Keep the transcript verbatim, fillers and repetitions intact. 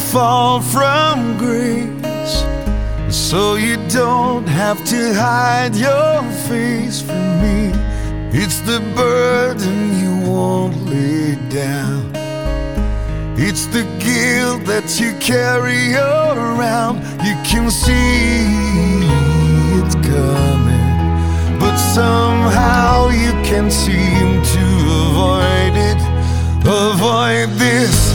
fall from grace, so you don't have to hide your face from me. It's the burden you won't lay down, it's the guilt that you carry around. You can see it's coming, but somehow you can't seem to avoid it. Avoid this